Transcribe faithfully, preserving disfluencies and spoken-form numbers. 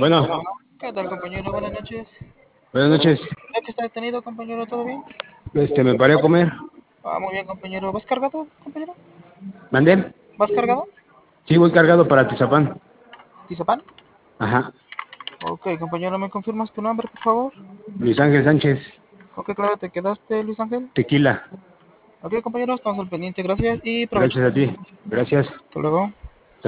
Bueno, Bueno, ¿qué tal, compañero? Buenas noches. buenas noches. ¿Ya que está detenido, compañero? ¿Todo bien? Este, me paré a comer. Ah, muy bien, compañero. ¿Vas cargado, compañero? ¿Mandé? ¿Vas cargado? Sí, voy cargado para Tizapán. ¿Tizapán? Ajá. Ok, compañero, ¿me confirmas tu nombre, por favor? Luis Ángel Sánchez, Ok, claro, ¿te quedaste, Luis Ángel? tequila. Ok, compañero, estamos al pendiente. Gracias y provecho. Gracias a ti. Gracias. Hasta luego.